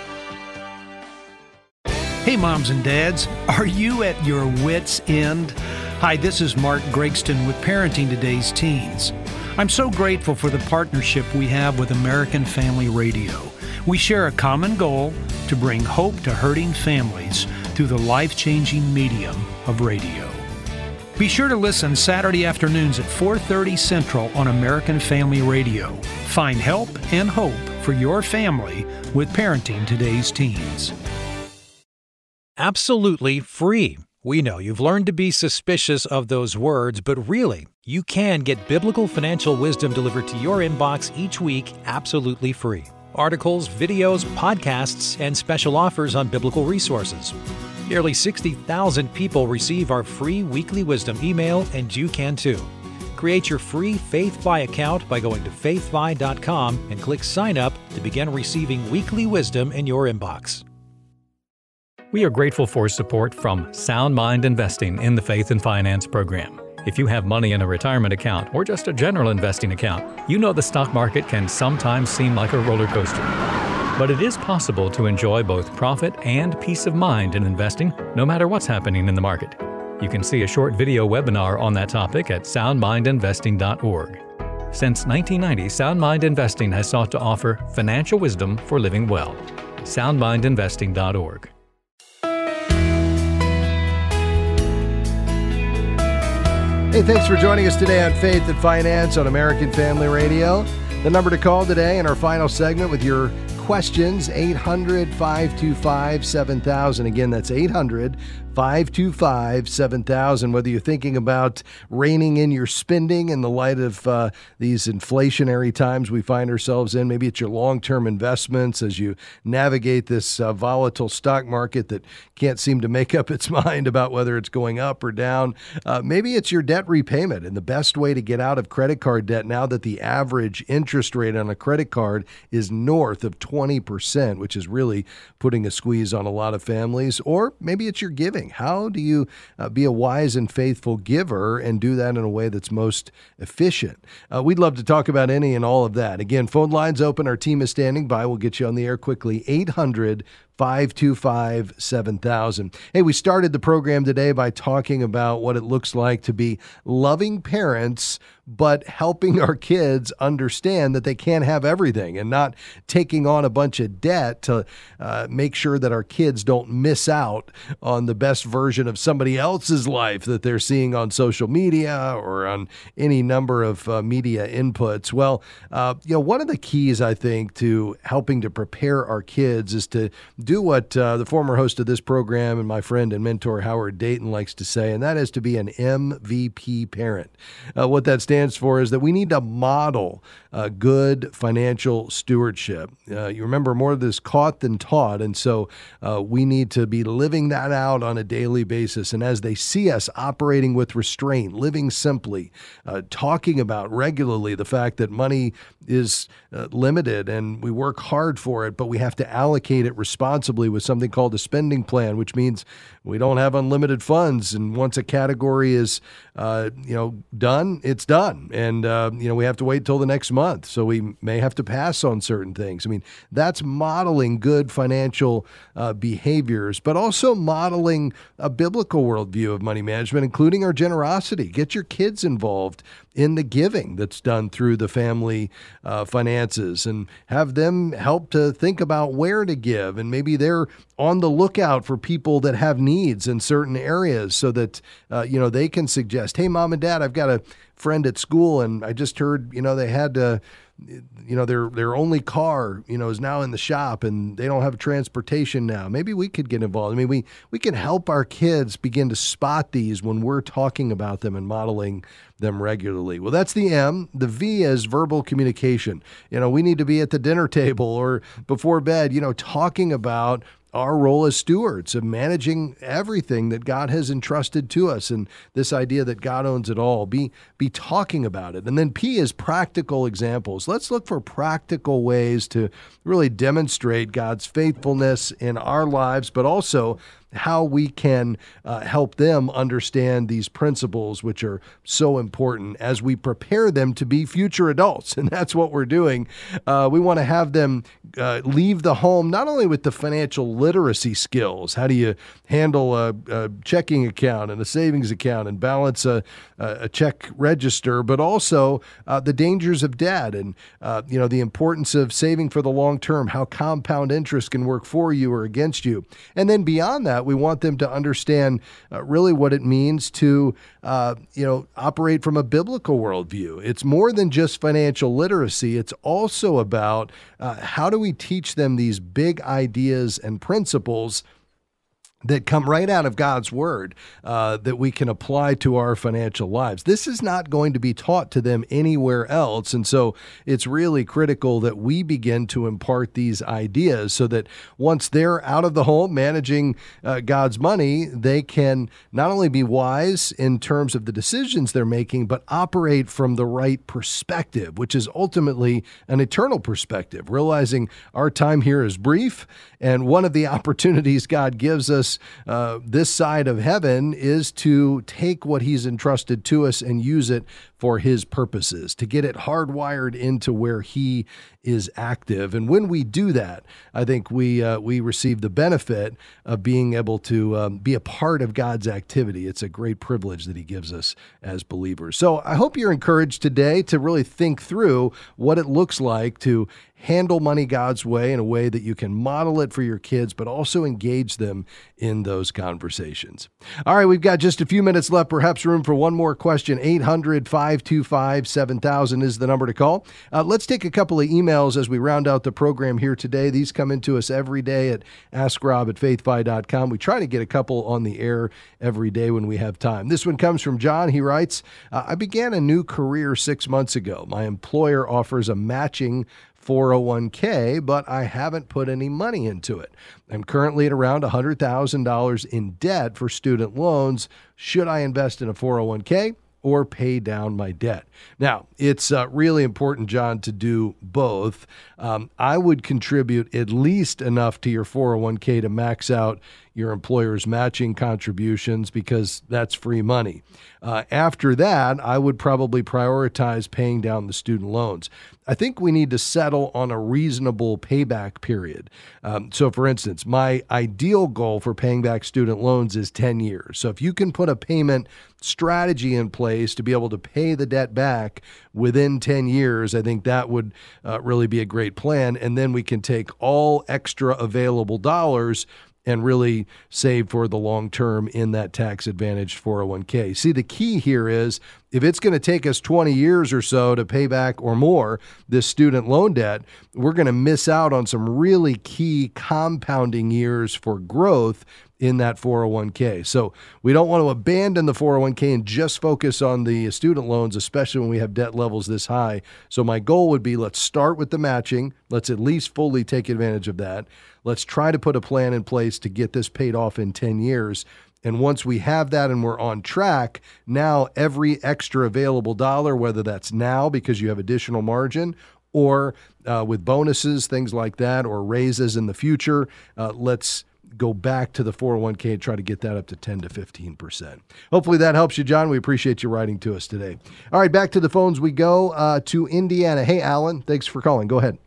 Hey, moms and dads, are you at your wits' end? Hi, this is Mark Gregston with Parenting Today's Teens. I'm so grateful for the partnership we have with American Family Radio. We share a common goal to bring hope to hurting families through the life-changing medium of radio. Be sure to listen Saturday afternoons at four thirty Central on American Family Radio. Find help and hope for your family with Parenting Today's Teens. Absolutely free. We know you've learned to be suspicious of those words, but really, you can get biblical financial wisdom delivered to your inbox each week absolutely free. Articles, videos, podcasts, and special offers on biblical resources. Nearly sixty thousand people receive our free weekly wisdom email, and you can too. Create your free FaithFi account by going to faith fi dot com and click Sign Up to begin receiving weekly wisdom in your inbox. We are grateful for support from Sound Mind Investing in the Faith and Finance program. If you have money in a retirement account or just a general investing account, you know the stock market can sometimes seem like a roller coaster. But it is possible to enjoy both profit and peace of mind in investing, no matter what's happening in the market. You can see a short video webinar on that topic at sound mind investing dot org. Since nineteen ninety, Sound Mind Investing has sought to offer financial wisdom for living well. sound mind investing dot org. Hey, thanks for joining us today on Faith and Finance on American Family Radio. The number to call today in our final segment with your questions, eight hundred, five two five, seven thousand. Again, that's eight hundred, five two five, seven thousand. Whether you're thinking about reining in your spending in the light of uh, these inflationary times we find ourselves in, maybe it's your long-term investments as you navigate this uh, volatile stock market that can't seem to make up its mind about whether it's going up or down. Uh, maybe it's your debt repayment and the best way to get out of credit card debt now that the average interest rate on a credit card is north of twenty percent, which is really putting a squeeze on a lot of families. Or maybe it's your giving. How do you uh, be a wise and faithful giver and do that in a way that's most efficient? Uh, we'd love to talk about any and all of that. Again, phone lines open. Our team is standing by. We'll get you on the air quickly. eight hundred, five two five, seven thousand. Hey, we started the program today by talking about what it looks like to be loving parents, but helping our kids understand that they can't have everything and not taking on a bunch of debt to uh, make sure that our kids don't miss out on the best version of somebody else's life that they're seeing on social media or on any number of uh, media inputs. Well, uh, you know, one of the keys, I think, to helping to prepare our kids is to do what uh, the former host of this program and my friend and mentor Howard Dayton likes to say, and that is to be an M V P parent. Uh, what that stands for is that we need to model uh, good financial stewardship. Uh, you remember, more of this caught than taught, and so uh, we need to be living that out on a daily basis. And as they see us operating with restraint, living simply, uh, talking about regularly the fact that money is uh, limited and we work hard for it, but we have to allocate it responsibly. responsibly with something called a spending plan, which means we don't have unlimited funds. And once a category is, uh, you know, done, it's done. And, uh, you know, we have to wait till the next month. So we may have to pass on certain things. I mean, that's modeling good financial uh, behaviors, but also modeling a biblical worldview of money management, including our generosity. Get your kids involved in the giving that's done through the family uh, finances, and have them help to think about where to give. And maybe they're on the lookout for people that have needs in certain areas, so that, uh, you know, they can suggest, hey, mom and dad, I've got a friend at school, and I just heard, you know, they had to, you know, their their only car, you know, is now in the shop, and they don't have transportation now. Maybe we could get involved. I mean, we we can help our kids begin to spot these when we're talking about them and modeling them regularly. Well, that's the M. The V is verbal communication. You know, we need to be at the dinner table or before bed, you know, talking about our role as stewards of managing everything that God has entrusted to us, and this idea that God owns it all. Be be talking about it. And then P is practical examples. Let's look for practical ways to really demonstrate God's faithfulness in our lives, but also how we can uh, help them understand these principles, which are so important as we prepare them to be future adults. And that's what we're doing. Uh, we want to have them uh, leave the home not only with the financial literacy skills, how do you handle a, a checking account and a savings account and balance a, a check register, but also uh, the dangers of debt and uh, you know the importance of saving for the long term, how compound interest can work for you or against you. And then beyond that, we want them to understand uh, really what it means to, uh, you know, operate from a biblical worldview. It's more than just financial literacy. It's also about uh, how do we teach them these big ideas and principles that come right out of God's word uh, that we can apply to our financial lives. This is not going to be taught to them anywhere else. And so it's really critical that we begin to impart these ideas so that once they're out of the home managing uh, God's money, they can not only be wise in terms of the decisions they're making, but operate from the right perspective, which is ultimately an eternal perspective, realizing our time here is brief. And one of the opportunities God gives us Uh, this side of heaven is to take what he's entrusted to us and use it for his purposes, to get it hardwired into where he is active. And when we do that, I think we uh, we receive the benefit of being able to um, be a part of God's activity. It's a great privilege that he gives us as believers. So I hope you're encouraged today to really think through what it looks like to handle money God's way in a way that you can model it for your kids, but also engage them in those conversations. All right, we've got just a few minutes left, perhaps room for one more question. eight hundred, five two five, seven thousand is the number to call. Uh, let's take a couple of emails as we round out the program here today. These come into us every day at ask rob at faith fi dot com. We try to get a couple on the air every day when we have time. This one comes from John. He writes, uh, I began a new career six months ago. My employer offers a matching four oh one k, but I haven't put any money into it. I'm currently at around one hundred thousand dollars in debt for student loans. Should I invest in a four oh one k or pay down my debt? Now, it's uh, really important, John, to do both. Um, I would contribute at least enough to your four oh one k to max out your employer's matching contributions, because that's free money. Uh, after that, I would probably prioritize paying down the student loans. I think we need to settle on a reasonable payback period. Um, so, for instance, my ideal goal for paying back student loans is ten years. So if you can put a payment strategy in place to be able to pay the debt back within ten years, I think that would uh, really be a great plan. And then we can take all extra available dollars and really save for the long term in that tax-advantaged four oh one k. See, the key here is if it's going to take us twenty years or so to pay back or more this student loan debt, we're going to miss out on some really key compounding years for growth in that four oh one k. So we don't want to abandon the four oh one k and just focus on the student loans, especially when we have debt levels this high. So my goal would be, let's start with the matching. Let's at least fully take advantage of that. Let's try to put a plan in place to get this paid off in ten years. And once we have that and we're on track, now every extra available dollar, whether that's now because you have additional margin or uh, with bonuses, things like that, or raises in the future, uh, let's go back to the four oh one k and try to get that up to ten to fifteen percent. Hopefully that helps you, John. We appreciate you writing to us today. All right, back to the phones we go uh, to Indiana. Hey, Alan, thanks for calling. Go ahead.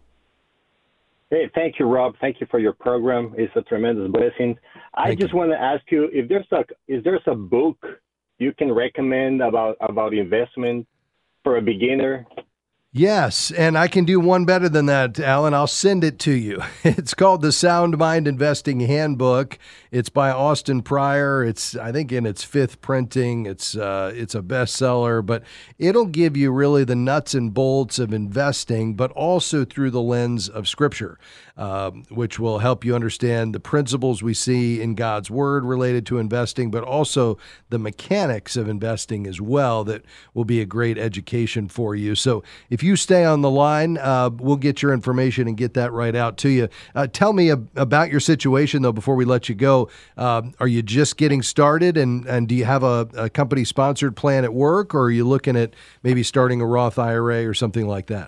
Hey, thank you, Rob. Thank you for your program. It's a tremendous blessing. I Thank just want to ask you if there's a is there's a book you can recommend about about investment for a beginner? Yes, and I can do one better than that, Alan. I'll send it to you. It's called The Sound Mind Investing Handbook. It's by Austin Pryor. It's, I think, in its fifth printing. It's uh, it's a bestseller, but it'll give you really the nuts and bolts of investing, but also through the lens of Scripture, um, which will help you understand the principles we see in God's Word related to investing, but also the mechanics of investing as well. That will be a great education for you. So if you stay on the line, uh, we'll get your information and get that right out to you. Uh, tell me ab- about your situation, though, before we let you go. Uh, are you just getting started, and, and do you have a, a company-sponsored plan at work, or are you looking at maybe starting a Roth I R A or something like that?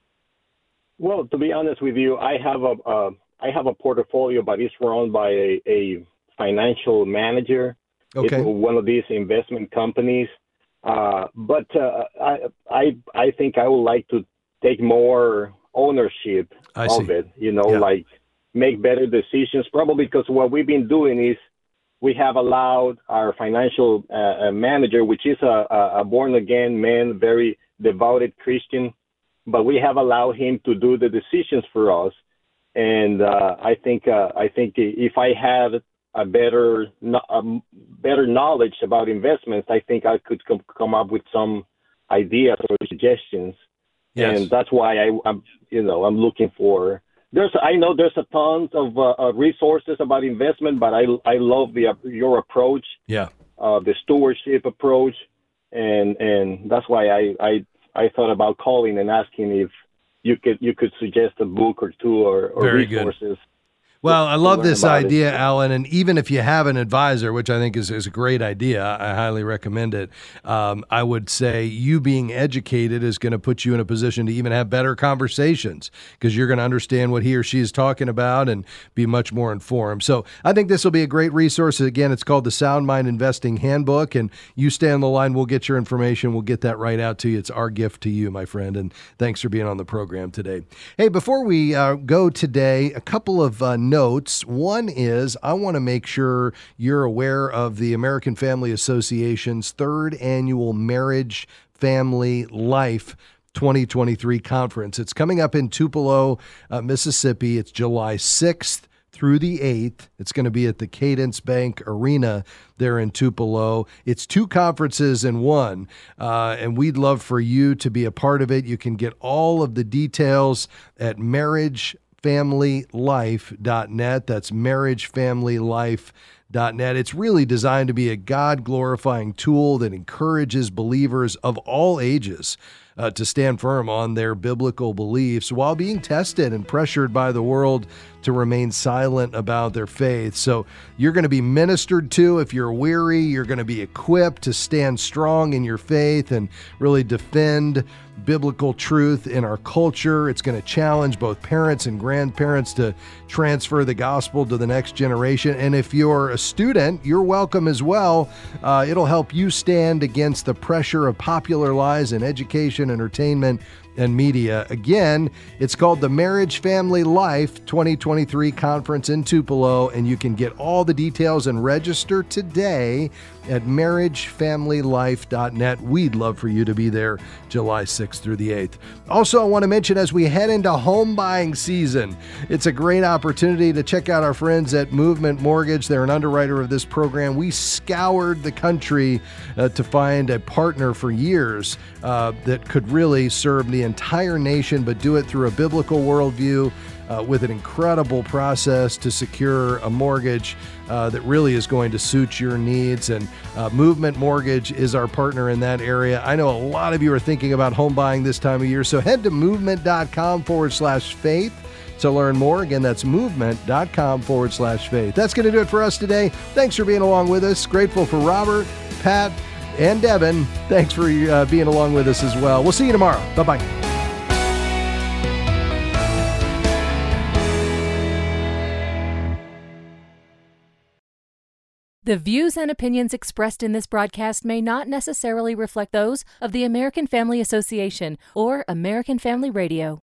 Well, to be honest with you, I have a uh, I have a portfolio, but it's run by a, a financial manager. Okay. It's one of these investment companies. Uh, but uh, I, I, I think I would like to take more ownership I of see. it, you know, Yeah. like make better decisions, probably because what we've been doing is we have allowed our financial uh, uh, manager, which is a, a, a born-again man, very devoted Christian, but we have allowed him to do the decisions for us. And uh, I think uh, I think if I had a better a better knowledge about investments, I think I could com- come up with some ideas or suggestions. Yes. And that's why I, I'm, you know, I'm looking for. There's, I know there's a tons of uh, uh, resources about investment, but I, I love the your approach, Yeah. uh, the stewardship approach, and and that's why I, I I thought about calling and asking if you could you could suggest a book or two or, or Very good. resources. Well, I love learn this about it. idea, Alan, and even if you have an advisor, which I think is, is a great idea, I highly recommend it. Um, I would say you being educated is going to put you in a position to even have better conversations because you're going to understand what he or she is talking about and be much more informed. So I think this will be a great resource. Again, it's called the Sound Mind Investing Handbook, and you stay on the line. We'll get your information. We'll get that right out to you. It's our gift to you, my friend, and thanks for being on the program today. Hey, before we uh, go today, a couple of uh, notes. One is I want to make sure you're aware of the American Family Association's third annual Marriage, Family, Life twenty twenty-three conference. It's coming up in Tupelo, uh, Mississippi. It's July sixth through the eighth. It's going to be at the Cadence Bank Arena there in Tupelo. It's two conferences in one, uh, and we'd love for you to be a part of it. You can get all of the details at marriage family life dot net. That's marriage family life dot net. It's really designed to be a God-glorifying tool that encourages believers of all ages uh, to stand firm on their biblical beliefs while being tested and pressured by the world to remain silent about their faith. So you're going to be ministered to. If you're weary, you're going to be equipped to stand strong in your faith and really defend biblical truth in our culture. It's going to challenge both parents and grandparents to transfer the gospel to the next generation. And if you're a student, you're welcome as well. Uh, it'll help you stand against the pressure of popular lies in education, entertainment, and media. Again, it's called the Marriage Family Life twenty twenty-three Conference in Tupelo, and you can get all the details and register today at marriage family life dot net. We'd love for you to be there July sixth through the eighth. Also, I want to mention as we head into home buying season, it's a great opportunity to check out our friends at Movement Mortgage. They're an underwriter of this program. We scoured the country uh, to find a partner for years uh, that could really serve the entire nation, but do it through a biblical worldview uh, with an incredible process to secure a mortgage uh, that really is going to suit your needs. And uh, Movement Mortgage is our partner in that area. I know a lot of you are thinking about home buying this time of year, so head to movement.com forward slash faith to learn more. Again, that's movement.com forward slash faith. That's going to do it for us today. Thanks for being along with us. Grateful for Robert, Pat, and Devin. Thanks for uh, being along with us as well. We'll see you tomorrow. Bye-bye. The views and opinions expressed in this broadcast may not necessarily reflect those of the American Family Association or American Family Radio.